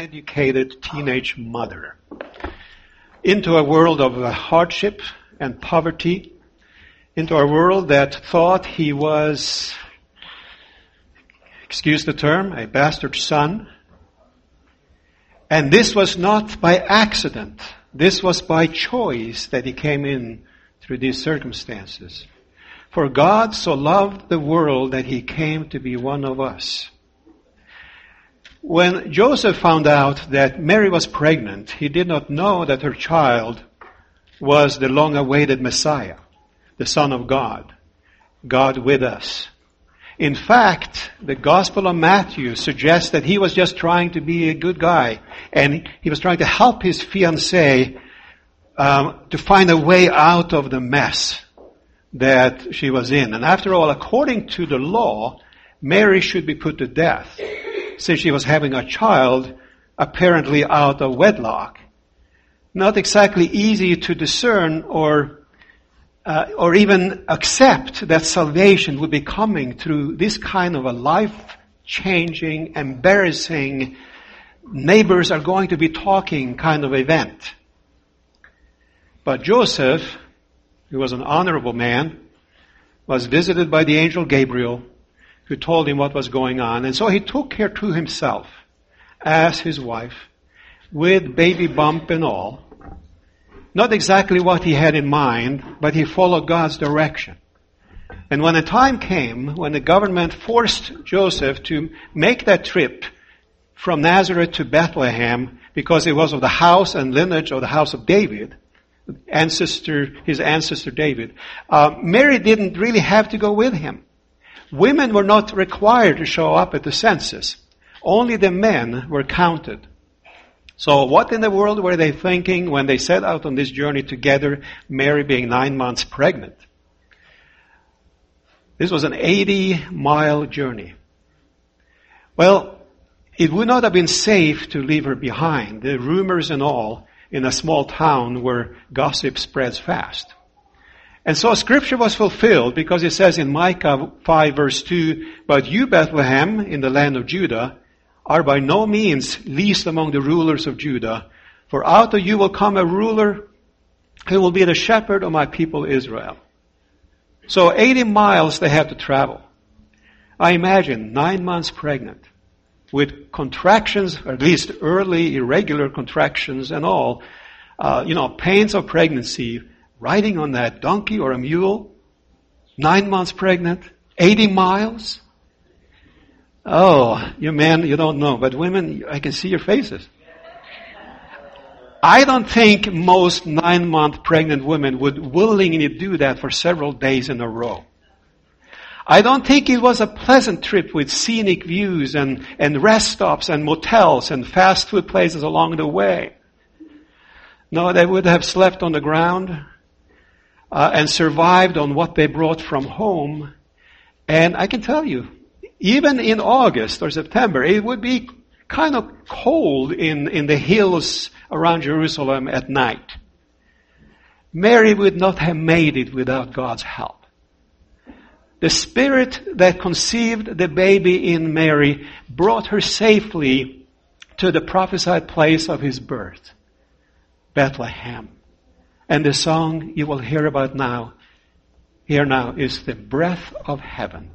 uneducated teenage mother into a world of hardship and poverty, into a world that thought he was, excuse the term, a bastard son. And this was not by accident. This was by choice that he came in through these circumstances. For God so loved the world that he came to be one of us. When Joseph found out that Mary was pregnant, he did not know that her child was the long-awaited Messiah, the Son of God, God with us. In fact, the Gospel of Matthew suggests that he was just trying to be a good guy, and he was trying to help his fiancée to find a way out of the mess that she was in. And after all, according to the law, Mary should be put to death, since she was having a child apparently out of wedlock. Not exactly easy to discern or even accept that salvation would be coming through this kind of a life-changing, embarrassing, neighbors are going to be talking kind of event. But Joseph, who was an honorable man, was visited by the angel Gabriel, who told him what was going on. And so he took her to himself as his wife, with baby bump and all. Not exactly what he had in mind, but he followed God's direction. And when the time came, when the government forced Joseph to make that trip from Nazareth to Bethlehem, because it was of the house and lineage of the house of David, his ancestor David, Mary didn't really have to go with him. Women were not required to show up at the census. Only the men were counted. So what in the world were they thinking when they set out on this journey together, Mary being 9 months pregnant? This was an 80-mile journey. Well, it would not have been safe to leave her behind. The rumors and all in a small town where gossip spreads fast. And so Scripture was fulfilled because it says in Micah 5 verse 2, "But you, Bethlehem, in the land of Judah, are by no means least among the rulers of Judah, for out of you will come a ruler who will be the shepherd of my people Israel." So 80 miles they had to travel. I imagine 9 months pregnant with contractions, or at least early irregular contractions and all, pains of pregnancy, riding on that donkey or a mule, 9 months pregnant, 80 miles. Oh, you men, you don't know, but women, I can see your faces. I don't think most 9-month pregnant women would willingly do that for several days in a row. I don't think it was a pleasant trip with scenic views and rest stops and motels and fast food places along the way. No, they would have slept on the ground and survived on what they brought from home. And I can tell you, even in August or September, it would be kind of cold in the hills around Jerusalem at night. Mary would not have made it without God's help. The Spirit that conceived the baby in Mary brought her safely to the prophesied place of his birth, Bethlehem. And the song you will hear about now, is the breath of heaven.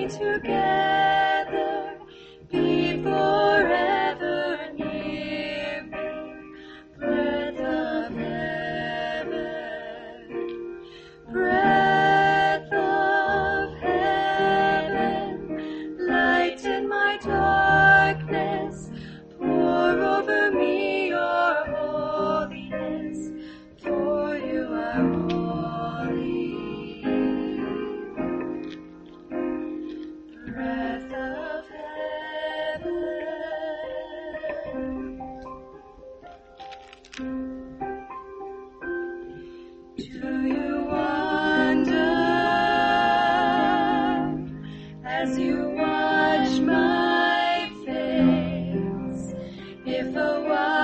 me together, be forever near me, breath of heaven, breath of heaven, light in my darkness, pour over me your holiness, for you are holy. Breath of heaven. Do you wonder as you watch my face, if a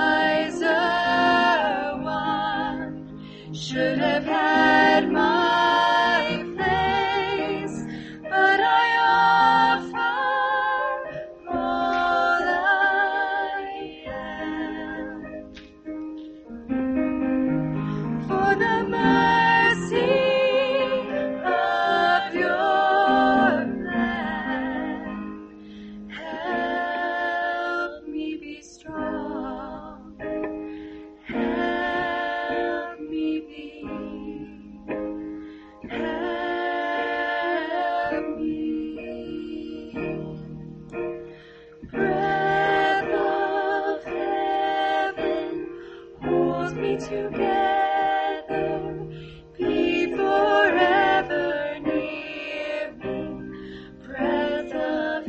wiser one should have had my place, but I offer all I am for the mercy of your plan. Help me be strong. Help me be. Help me. Breath of heaven, hold me together, be forever near me. Breath of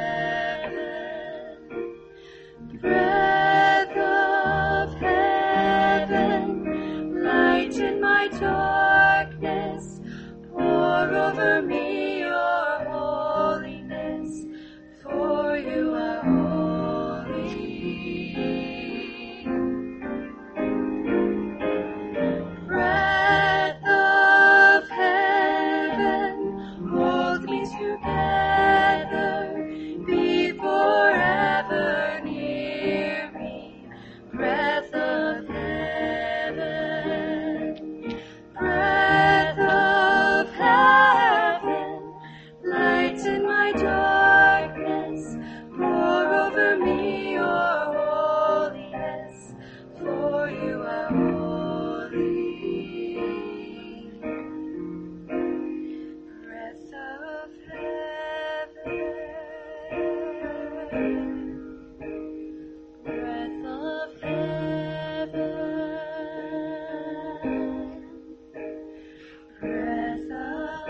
heaven, breath of heaven, light in my darkness, pour over me your holiness, for you are holy. Breath of heaven, hold me together, be forever near me. Breath of heaven, breath of heaven, light in my darkness, pour over me your holiness, for you are holy. Breath of heaven, breath of heaven, breath of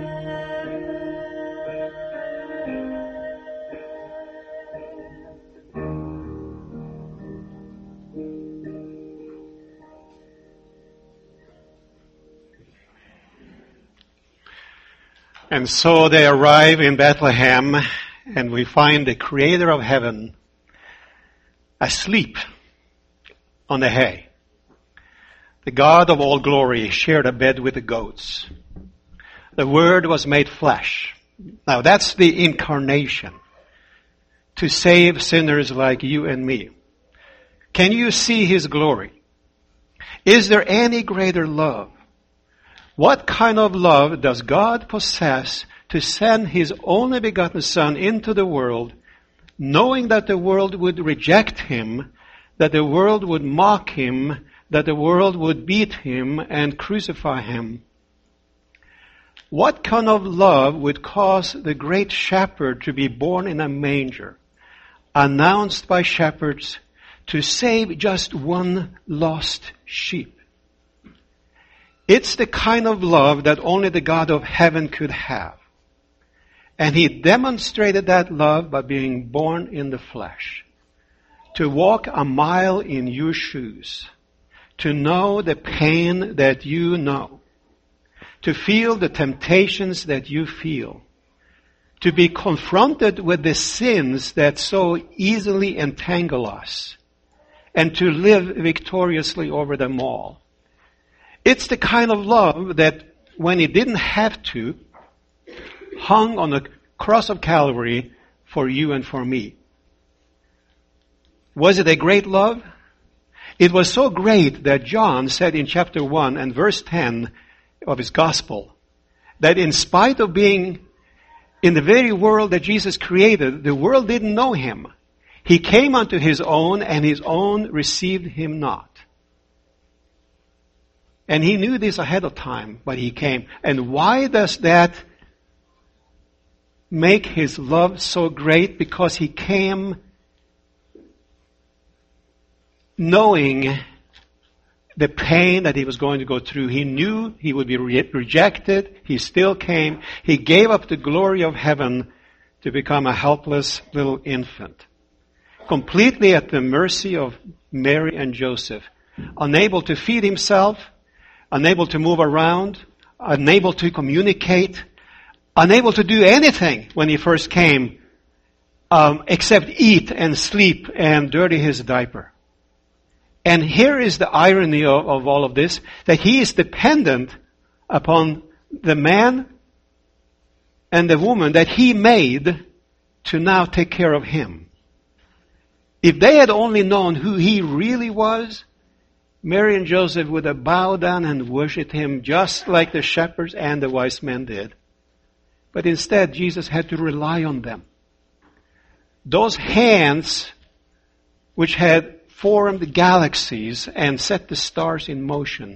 And so they arrive in Bethlehem, and we find the Creator of heaven asleep on the hay. The God of all glory shared a bed with the goats. The Word was made flesh. Now that's the incarnation, to save sinners like you and me. Can you see His glory? Is there any greater love? What kind of love does God possess to send His only begotten Son into the world, knowing that the world would reject Him, that the world would mock Him, that the world would beat Him and crucify Him? What kind of love would cause the great shepherd to be born in a manger, announced by shepherds, to save just one lost sheep? It's the kind of love that only the God of heaven could have. And He demonstrated that love by being born in the flesh. To walk a mile in your shoes. To know the pain that you know. To feel the temptations that you feel. To be confronted with the sins that so easily entangle us. And to live victoriously over them all. It's the kind of love that when He didn't have to, hung on the cross of Calvary for you and for me. Was it a great love? It was so great that John said in chapter 1 and verse 10 of his gospel, that in spite of being In the very world that Jesus created, the world didn't know him. He came unto his own, and his own received him not. And he knew this ahead of time, but he came. And why does that make his love so great? Because he came knowing the pain that he was going to go through. He knew he would be rejected. He still came. He gave up the glory of heaven to become a helpless little infant, completely at the mercy of Mary and Joseph, unable to feed himself, unable to move around, unable to communicate, unable to do anything when he first came, except eat and sleep and dirty his diaper. And here is the irony of all of this, that he is dependent upon the man and the woman that he made to now take care of him. If they had only known who he really was, Mary and Joseph would have bowed down and worshipped him just like the shepherds and the wise men did. But instead, Jesus had to rely on them. Those hands which had formed galaxies and set the stars in motion,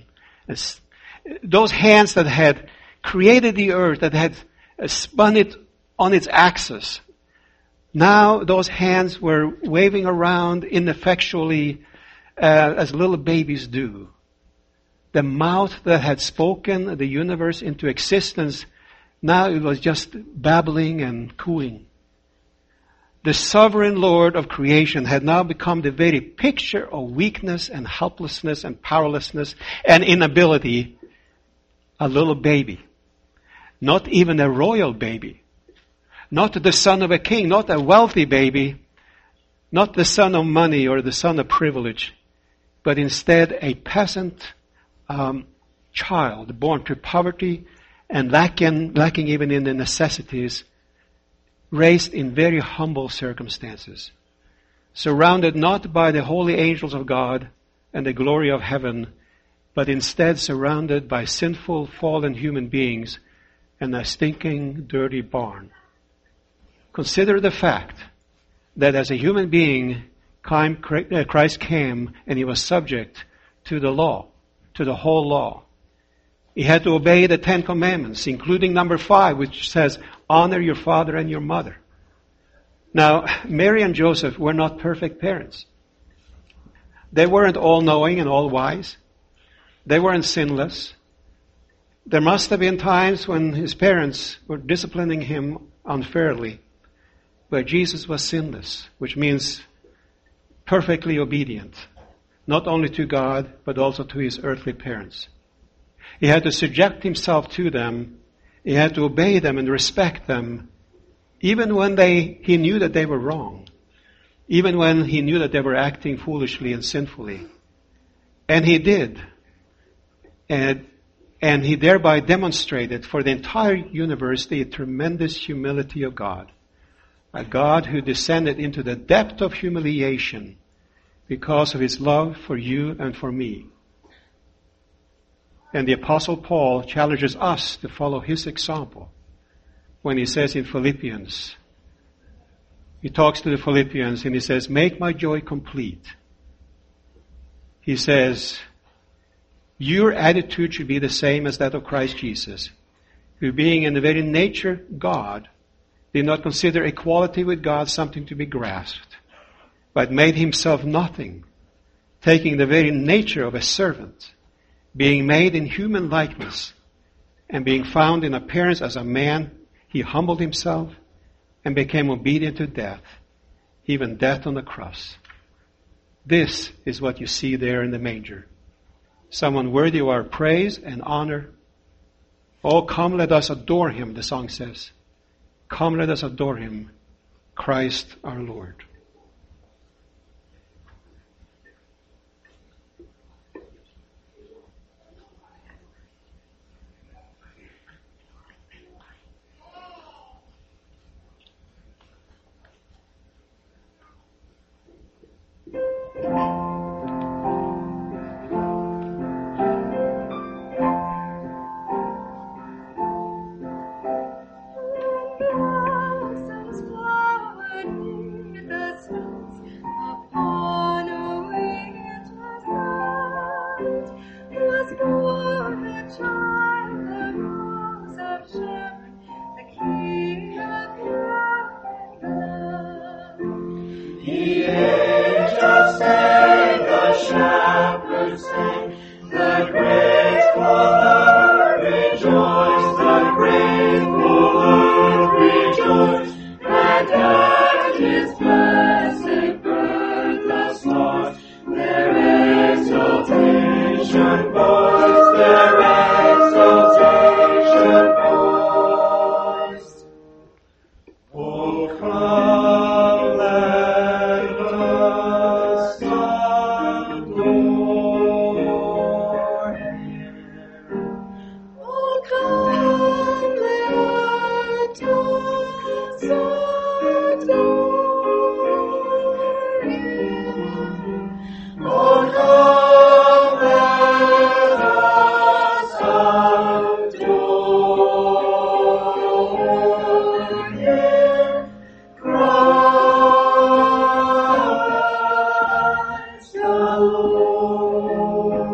those hands that had created the earth, that had spun it on its axis, now those hands were waving around ineffectually as little babies do. The mouth that had spoken the universe into existence, now it was just babbling and cooing. The sovereign Lord of creation had now become the very picture of weakness and helplessness and powerlessness and inability. A little baby. Not even a royal baby. Not the son of a king. Not a wealthy baby. Not the son of money or the son of privilege. But instead a peasant child born to poverty and lacking even in the necessities, raised in very humble circumstances, surrounded not by the holy angels of God and the glory of heaven, but instead surrounded by sinful, fallen human beings and a stinking, dirty barn. Consider the fact that as a human being, Christ came and he was subject to the law, to the whole law. He had to obey the 10 Commandments, including number 5, which says, honor your father and your mother. Now, Mary and Joseph were not perfect parents. They weren't all-knowing and all-wise. They weren't sinless. There must have been times when his parents were disciplining him unfairly. But Jesus was sinless, which means perfectly obedient, not only to God, but also to his earthly parents. He had to subject himself to them. He had to obey them and respect them, even when he knew that they were wrong, even when he knew that they were acting foolishly and sinfully. And he did. And he thereby demonstrated for the entire universe the tremendous humility of God. A God who descended into the depth of humiliation because of his love for you and for me. And the Apostle Paul challenges us to follow his example when he says in Philippians, he talks to the Philippians and he says, make my joy complete. He says, your attitude should be the same as that of Christ Jesus, who being in the very nature God, did not consider equality with God something to be grasped, but made himself nothing, taking the very nature of a servant, being made in human likeness, and being found in appearance as a man, he humbled himself and became obedient to death, even death on the cross. This is what you see there in the manger. Someone worthy of our praise and honor. Oh, come, let us adore him, the song says. Come, let us adore him, Christ our Lord. come, let us adore Him. Oh, come, let us adore Him. Oh, come, let us adore Him. Christ the Lord.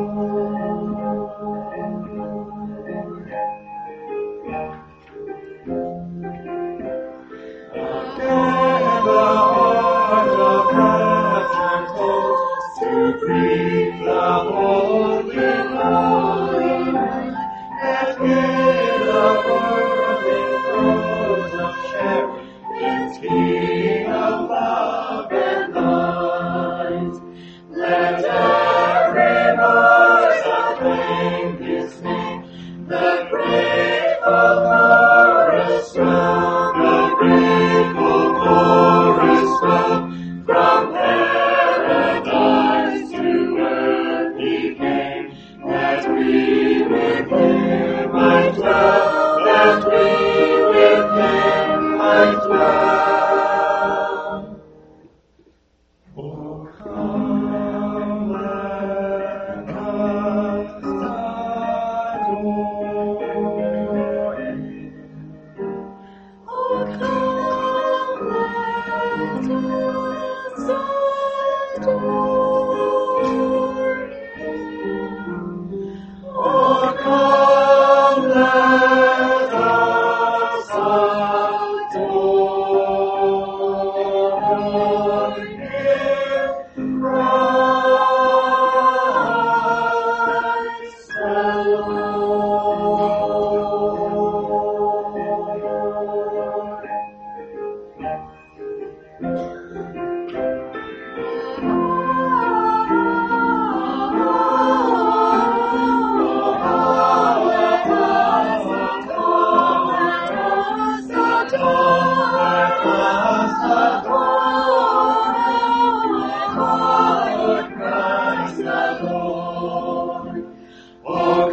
Again the heart of heaven calls to greet the Holy One, and hear the whirling throes of Sharon, His King of love and light. Let every voice acclaim His name, the grateful chorus swell, the grateful chorus swell. From paradise to earth He came, that we with Him might dwell, that we with Him might dwell. Oh, come, let us adore Him. Oh, come, let us adore Him. Oh, come, let us adore Him. Christ the Lord. Oh,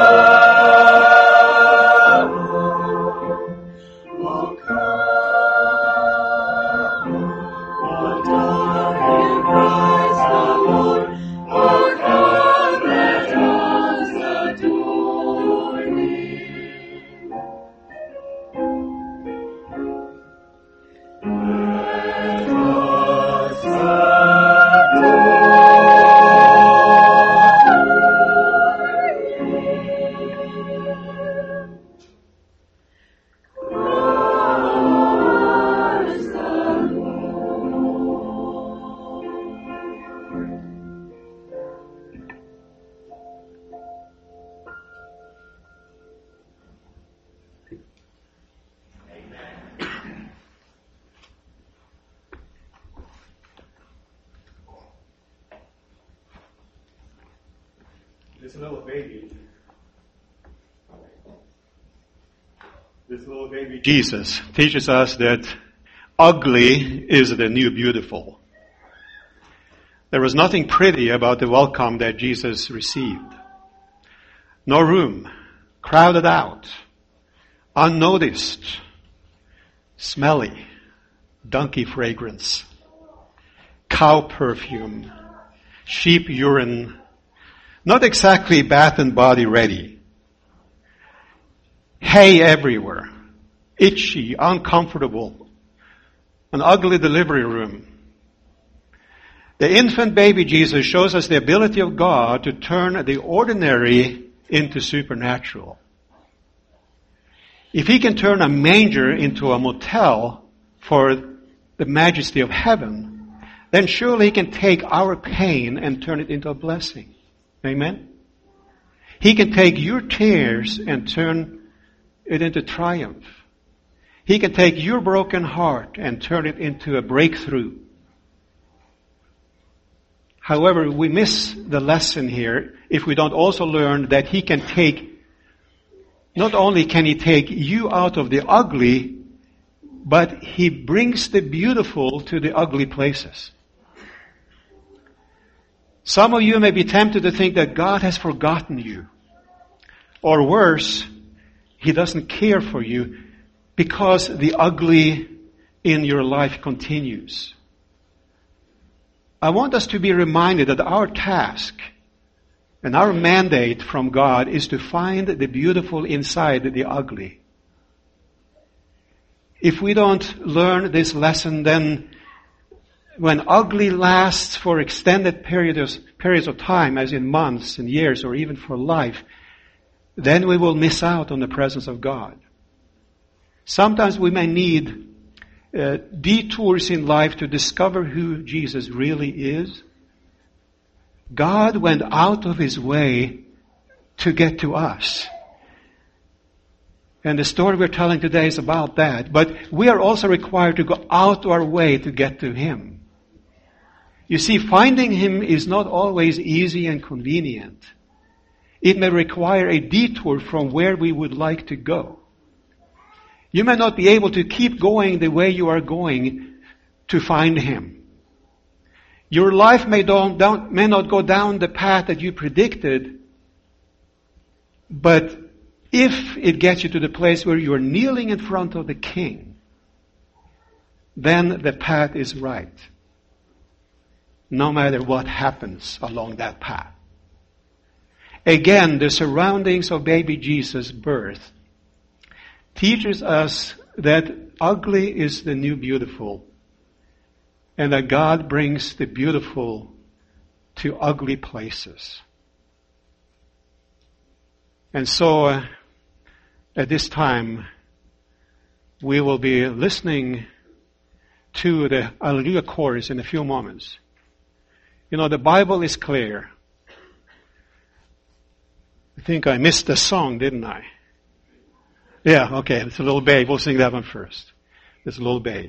come, oh, come, adore Him, Christ the Lord. Oh, come, let us adore Him. Let us This little baby Jesus teaches us that ugly is the new beautiful. There was nothing pretty about the welcome that Jesus received. No room, crowded out, unnoticed, smelly, donkey fragrance, cow perfume, sheep urine, not exactly bath and body ready. Hay everywhere, itchy, uncomfortable, an ugly delivery room. The infant baby Jesus shows us the ability of God to turn the ordinary into supernatural. If He can turn a manger into a motel for the majesty of heaven, then surely He can take our pain and turn it into a blessing. Amen? He can take your tears and turn it into triumph. He can take your broken heart and turn it into a breakthrough. However, we miss the lesson here if we don't also learn that He can take, not only can He take you out of the ugly, but He brings the beautiful to the ugly places. Some of you may be tempted to think that God has forgotten you. Or worse, He doesn't care for you because the ugly in your life continues. I want us to be reminded that our task and our mandate from God is to find the beautiful inside the ugly. If we don't learn this lesson, then when ugly lasts for extended periods of time, as in months and years or even for life, then we will miss out on the presence of God. Sometimes we may need detours in life to discover who Jesus really is. God went out of His way to get to us. And the story we're telling today is about that. But we are also required to go out of our way to get to Him. You see, finding Him is not always easy and convenient. It may require a detour from where we would like to go. You may not be able to keep going the way you are going to find Him. Your life may not go down the path that you predicted, but if it gets you to the place where you are kneeling in front of the King, then the path is right, no matter what happens along that path. Again, the surroundings of baby Jesus' birth teaches us that ugly is the new beautiful, and that God brings the beautiful to ugly places. And so, at this time, we will be listening to the Alleluia chorus in a few moments. You know, the Bible is clear. I think I missed the song, didn't I? Yeah, okay, it's a little babe. We'll sing that one first. It's a little babe.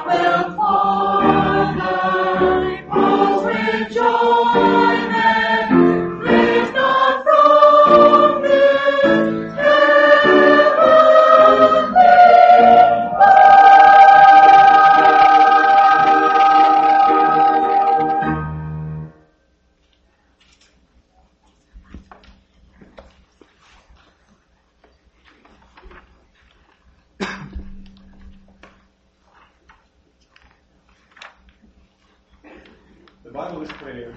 Join Bible is clear.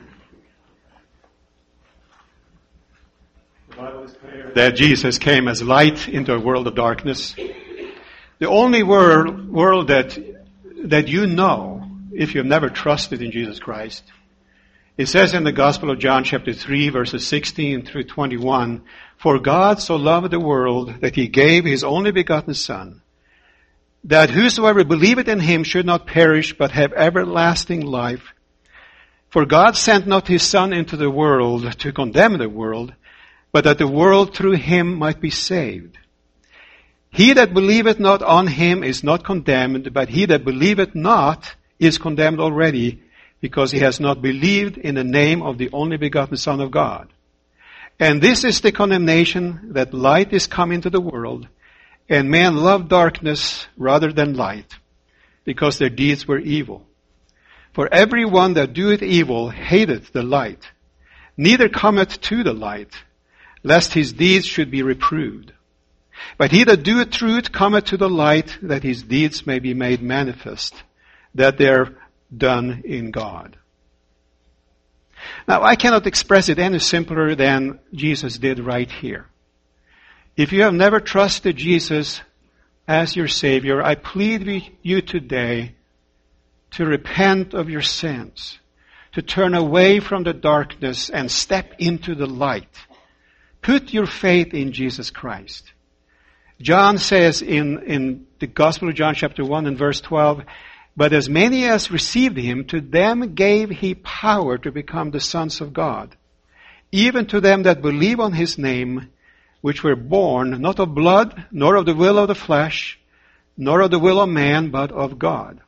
The Bible is clear that Jesus came as light into a world of darkness. The only world that you know, if you've never trusted in Jesus Christ, it says in the Gospel of John chapter 3 verses 16 through 21, "For God so loved the world that he gave his only begotten Son, that whosoever believeth in him should not perish but have everlasting life. For God sent not his Son into the world to condemn the world, but that the world through him might be saved. He that believeth not on him is not condemned, but he that believeth not is condemned already, because he has not believed in the name of the only begotten Son of God. And this is the condemnation, that light is come into the world, and men love darkness rather than light, because their deeds were evil. For every one that doeth evil hateth the light, neither cometh to the light, lest his deeds should be reproved. But he that doeth truth cometh to the light, that his deeds may be made manifest, that they are done in God." Now, I cannot express it any simpler than Jesus did right here. If you have never trusted Jesus as your Savior, I plead with you today to repent of your sins, to turn away from the darkness and step into the light. Put your faith in Jesus Christ. John says in the Gospel of John chapter 1 and verse 12, "But as many as received him, to them gave he power to become the sons of God, even to them that believe on his name, which were born not of blood, nor of the will of the flesh, nor of the will of man, but of God."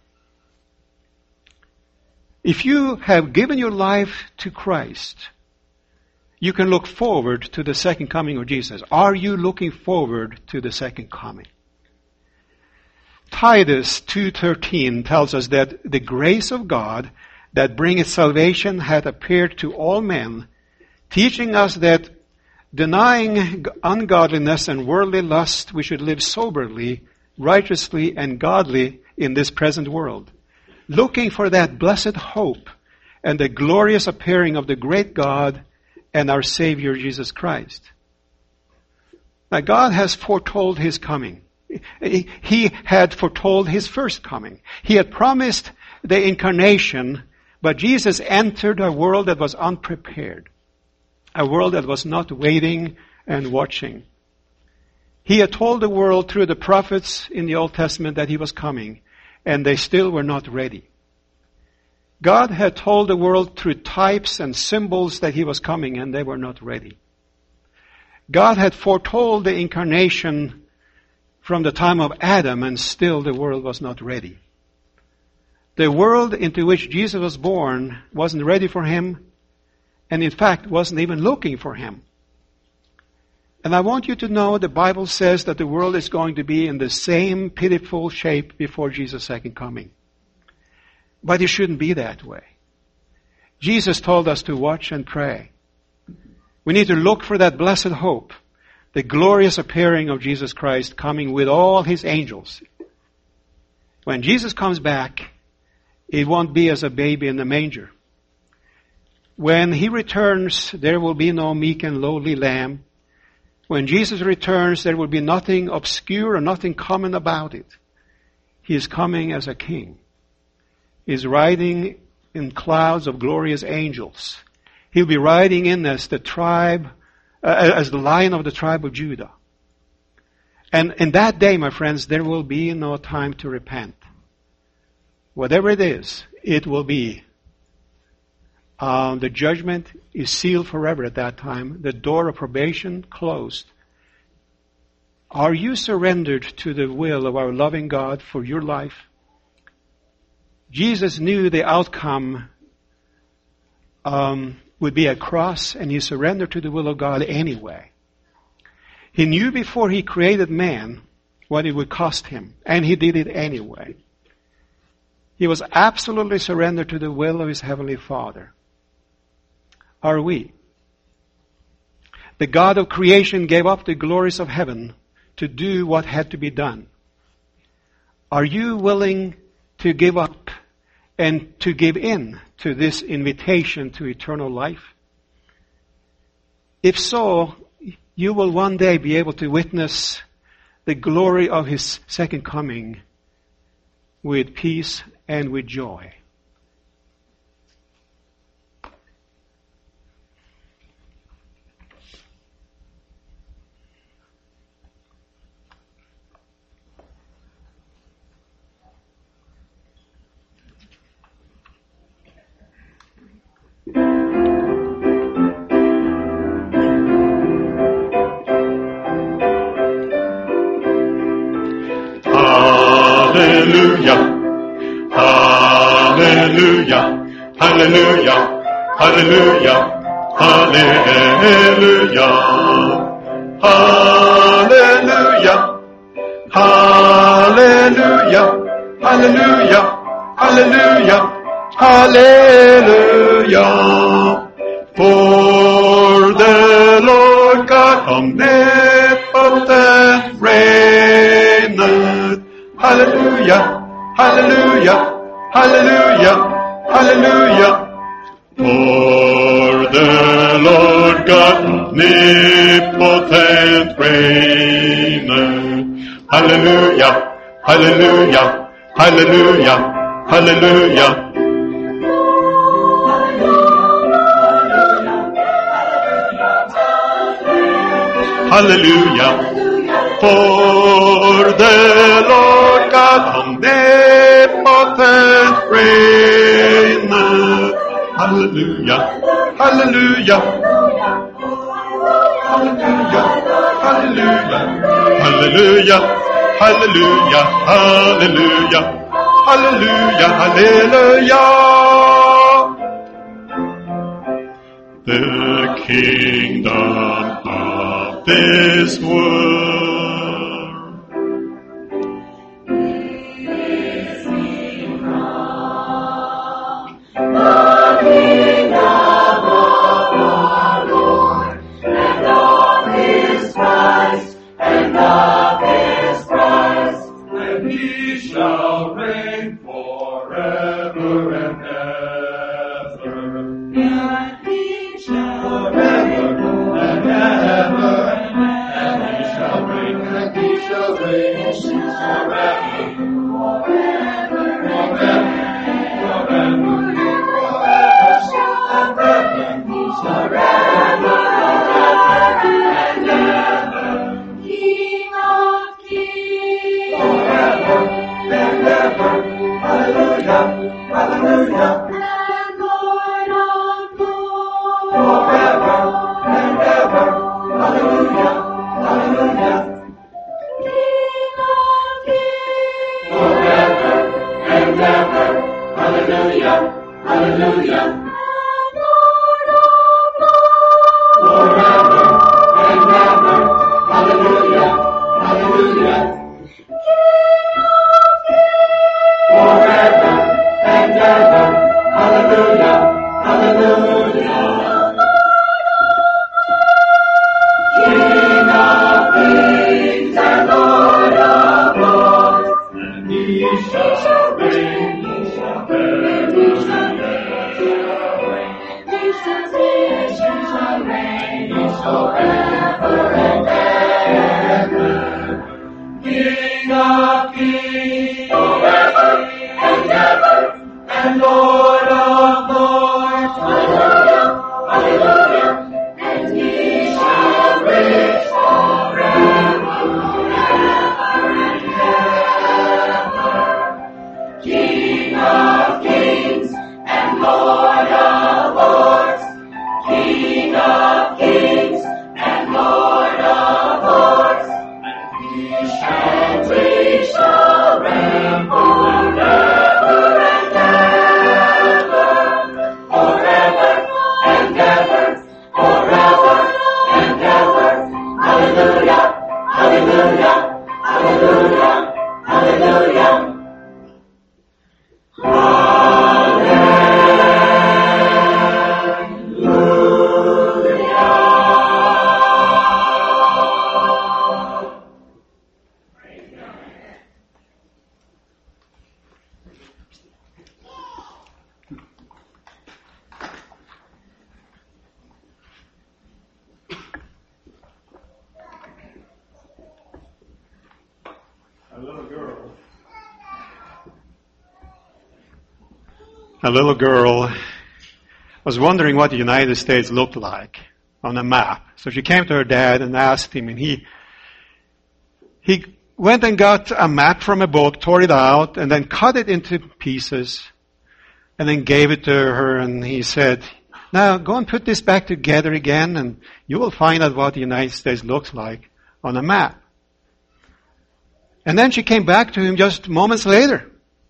If you have given your life to Christ, you can look forward to the second coming of Jesus. Are you looking forward to the second coming? Titus 2:13 tells us that the grace of God that bringeth salvation hath appeared to all men, teaching us that denying ungodliness and worldly lust, we should live soberly, righteously, and godly in this present world, looking for that blessed hope and the glorious appearing of the great God and our Savior Jesus Christ. Now, God has foretold his coming. He had foretold his first coming. He had promised the incarnation, but Jesus entered a world that was unprepared, a world that was not waiting and watching. He had told the world through the prophets in the Old Testament that he was coming, and they still were not ready. God had told the world through types and symbols that he was coming, and they were not ready. God had foretold the incarnation from the time of Adam, and still the world was not ready. The world into which Jesus was born wasn't ready for him, and in fact wasn't even looking for him. And I want you to know the Bible says that the world is going to be in the same pitiful shape before Jesus' second coming. But it shouldn't be that way. Jesus told us to watch and pray. We need to look for that blessed hope, the glorious appearing of Jesus Christ coming with all his angels. When Jesus comes back, it won't be as a baby in the manger. When he returns, there will be no meek and lowly lamb. When Jesus returns, there will be nothing obscure and nothing common about it. He is coming as a king. He is riding in clouds of glorious angels. He'll be riding in as the Lion of the tribe of Judah. And in that day, my friends, there will be no time to repent. Whatever it is, it will be. The judgment is sealed forever at that time. The door of probation closed. Are you surrendered to the will of our loving God for your life? Jesus knew the outcome would be a cross, and he surrendered to the will of God anyway. He knew before he created man what it would cost him, and he did it anyway. He was absolutely surrendered to the will of his heavenly Father. Are we? The God of creation gave up the glories of heaven to do what had to be done. Are you willing to give up and to give in to this invitation to eternal life? If so, you will one day be able to witness the glory of His second coming with peace and with joy. Hallelujah, hallelujah, hallelujah, hallelujah, hallelujah, hallelujah, hallelujah, hallelujah, hallelujah, hallelujah. For the Lord God omnipotent reigneth. Hallelujah, hallelujah, hallelujah, hallelujah. For the Lord God omnipotent reigneth. Hallelujah, hallelujah, hallelujah, hallelujah. Hallelujah. For the Lord God omnipotent reigneth. Hallelujah. Hallelujah. Hallelujah. Hallelujah. Hallelujah. Hallelujah. Hallelujah. Hallelujah. Hallelujah. The kingdom of this world is enough. The kingdom of our Lord and of His Christ, and of His Christ, and He shall reign forever and ever. And He shall reign forever and He shall reign, and He shall reign forever, King of kings, forever and ever. Hallelujah, hallelujah. And Lord of lords, forever and ever. Hallelujah, hallelujah. King of kings, forever and ever. Hallelujah, hallelujah. And Lord of lords, forever and ever. Hallelujah, hallelujah. Forever and ever. Hallelujah, hallelujah. King of kings and Lord of lords, and He shall reign, He shall reign, He shall reign, He shall reign, He shall ever and ever. King of kings, forever and ever, and Lord of lords, hallelujah, hallelujah, and He shall reign forever, and ever. King of kings and Lord of lords, King of kings and Lord of lords, and He shall reign forever and ever, forever and ever, forever and ever. A little girl was wondering what the United States looked like on a map. So she came to her dad and asked him, and he went and got a map from a book, tore it out, and then cut it into pieces, and then gave it to her, and he said, now go and put this back together again, and you will find out what the United States looks like on a map. And then she came back to him just moments later.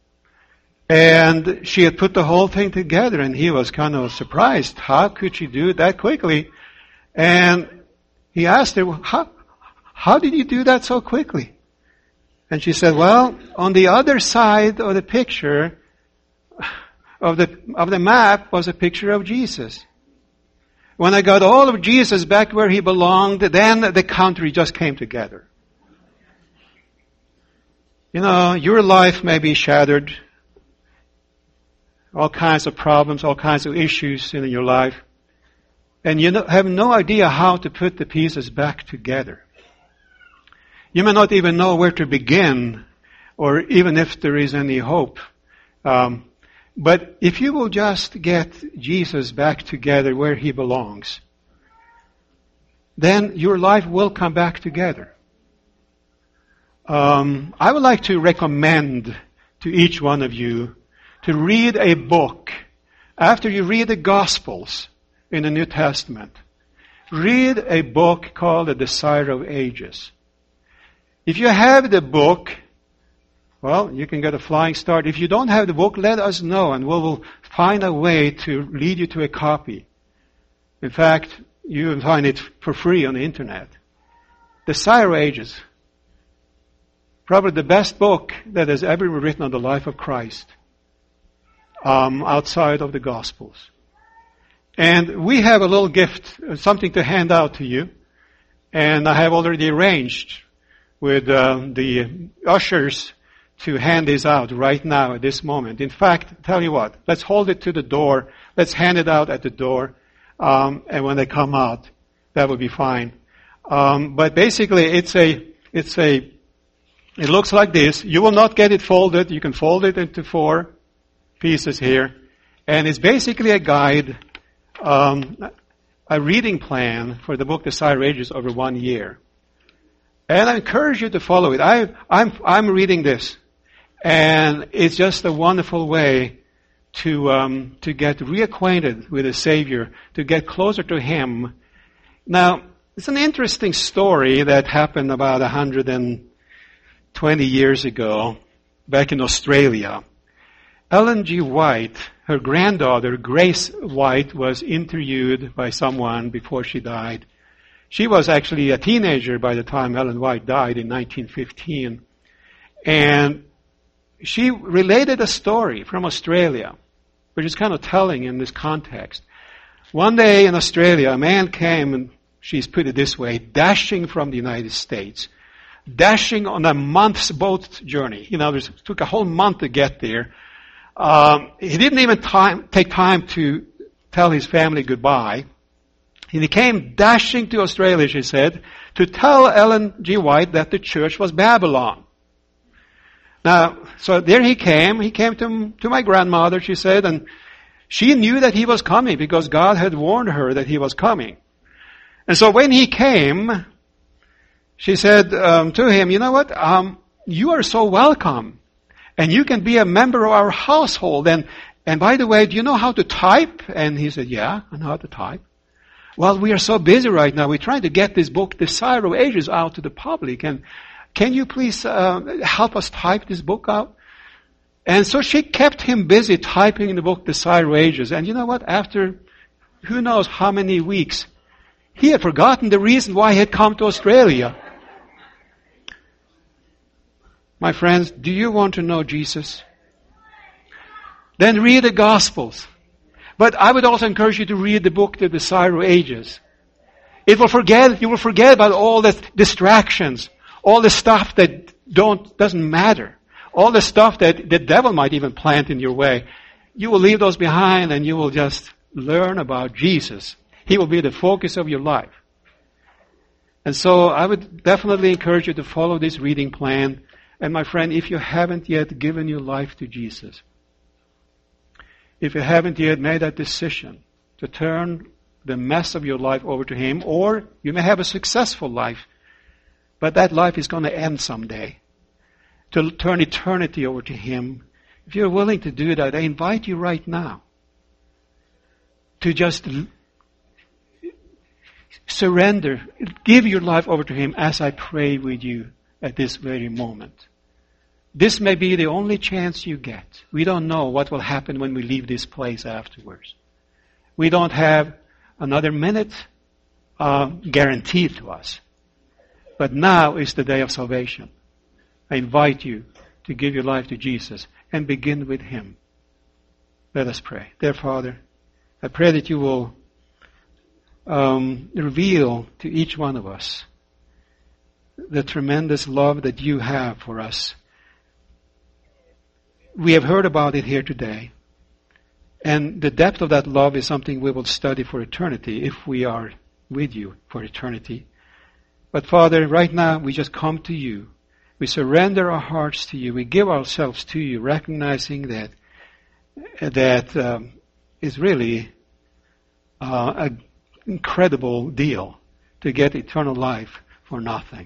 And she had put the whole thing together, and he was kind of surprised. How could she do it that quickly? And he asked her, how did you do that so quickly? And she said, well, on the other side of the picture, of the map, was a picture of Jesus. When I got all of Jesus back where he belonged, then the country just came together. You know, your life may be shattered. All kinds of problems, all kinds of issues in your life. And you have no idea how to put the pieces back together. You may not even know where to begin, or even if there is any hope. But if you will just get Jesus back together where he belongs, then your life will come back together. I would like to recommend to each one of you to read a book. After you read the Gospels in the New Testament, read a book called The Desire of Ages. If you have the book, well, you can get a flying start. If you don't have the book, let us know, and we will find a way to lead you to a copy. In fact, you will find it for free on the internet. The Desire of Ages. Probably the best book that has ever been written on the life of Christ. Outside of the Gospels. And we have a little gift, something to hand out to you. And I have already arranged with the ushers to hand this out right now at this moment. In fact, tell you what, let's hold it to the door. Let's hand it out at the door. And when they come out, that will be fine. But basically, it looks like this. You will not get it folded. You can fold it into 4 pieces here. And it's basically a guide, a reading plan for the book Desire of Ages over 1 year. And I encourage you to follow it. I'm reading this. And it's just a wonderful way to get reacquainted with the Savior, to get closer to Him. Now, it's an interesting story that happened about 120 years ago, back in Australia. Ellen G. White, her granddaughter, Grace White, was interviewed by someone before she died. She was actually a teenager by the time Ellen White died in 1915. And she related a story from Australia, which is kind of telling in this context. One day in Australia, a man came, and she's put it this way, dashing from the United States. Dashing on a month's boat journey. You know, it took a whole month to get there. He didn't even take time to tell his family goodbye. And he came dashing to Australia, she said, to tell Ellen G. White that the church was Babylon. Now, so there he came. He came to my grandmother, she said, and she knew that he was coming because God had warned her that he was coming. And so when he came, she said to him, you know what, you are so welcome. And you can be a member of our household. And by the way, do you know how to type? And he said, yeah, I know how to type. Well, we are so busy right now. We're trying to get this book, Desire of Ages, out to the public. And can you please help us type this book out? And so she kept him busy typing the book, Desire of Ages. And you know what? After who knows how many weeks, he had forgotten the reason why he had come to Australia. My friends, do you want to know Jesus? Then read the Gospels. But I would also encourage you to read the book, The Desire of Ages. You will forget about all the distractions, all the stuff that doesn't matter, all the stuff that the devil might even plant in your way. You will leave those behind and you will just learn about Jesus. He will be the focus of your life. And so I would definitely encourage you to follow this reading plan. And my friend, if you haven't yet given your life to Jesus, if you haven't yet made that decision to turn the mess of your life over to Him, or you may have a successful life, but that life is going to end someday, to turn eternity over to Him, if you're willing to do that, I invite you right now to just surrender, give your life over to Him as I pray with you at this very moment. This may be the only chance you get. We don't know what will happen when we leave this place afterwards. We don't have another minute guaranteed to us. But now is the day of salvation. I invite you to give your life to Jesus and begin with Him. Let us pray. Dear Father, I pray that you will reveal to each one of us the tremendous love that you have for us. We have heard about it here today. And the depth of that love is something we will study for eternity if we are with you for eternity. But Father, right now we just come to you. We surrender our hearts to you. We give ourselves to you, recognizing that is really an incredible deal to get eternal life for nothing.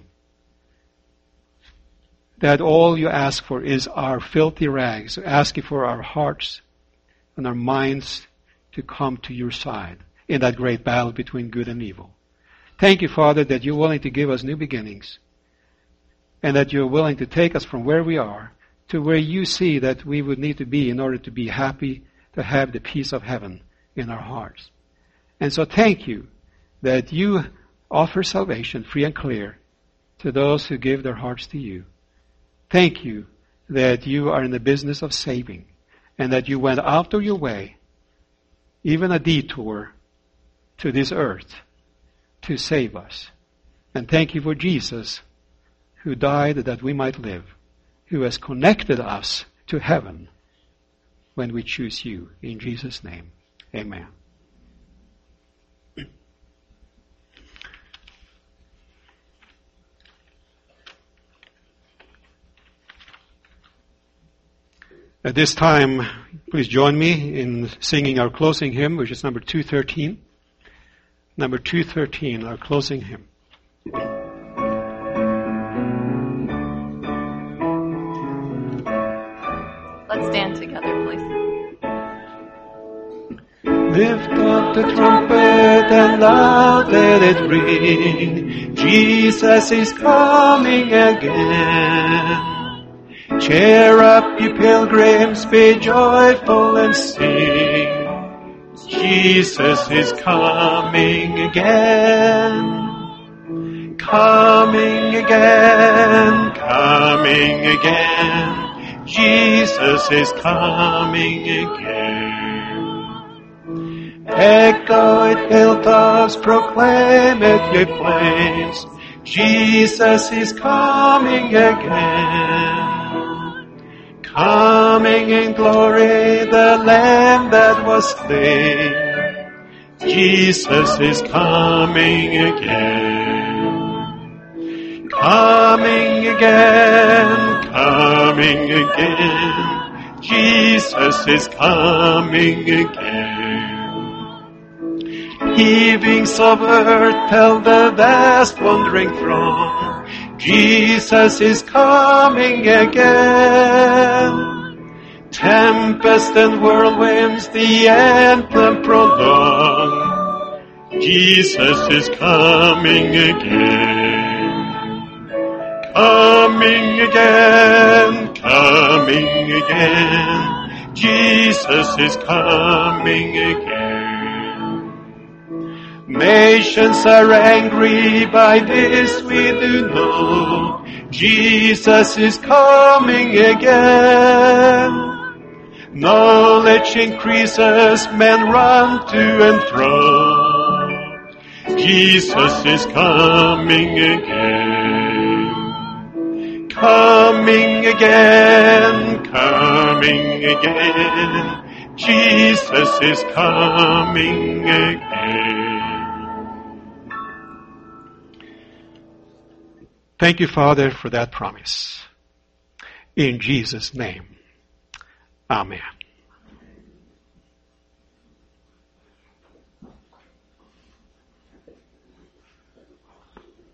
That all you ask for is our filthy rags. Ask you for our hearts and our minds to come to your side in that great battle between good and evil. Thank you, Father, that you're willing to give us new beginnings and that you're willing to take us from where we are to where you see that we would need to be in order to be happy, to have the peace of heaven in our hearts. And so thank you that you offer salvation free and clear to those who give their hearts to you. Thank you that you are in the business of saving and that you went out of your way, even a detour to this earth to save us. And thank you for Jesus who died that we might live, who has connected us to heaven when we choose you. In Jesus' name, amen. At this time, please join me in singing our closing hymn, which is number 213. Number 213, our closing hymn. Let's stand together, please. Lift up the trumpet and loud let it ring. Jesus is coming again. Cheer up, ye pilgrims, be joyful and sing. Jesus is coming again. Coming again, coming again. Jesus is coming again. Echo it, hilltops, proclaim it, ye plains. Jesus is coming again. Coming in glory, the Lamb that was slain. Jesus is coming again. Coming again, coming again. Jesus is coming again. Heavings of earth tell the vast wandering throng. Jesus is coming again. Tempest and whirlwinds the anthem prolong. Jesus is coming again. Coming again, coming again. Jesus is coming again. Nations are angry, by this we do know. Jesus is coming again. Knowledge increases, men run to and fro. Jesus is coming again. Coming again, coming again. Jesus is coming again. Thank you, Father, for that promise. In Jesus' name. Amen.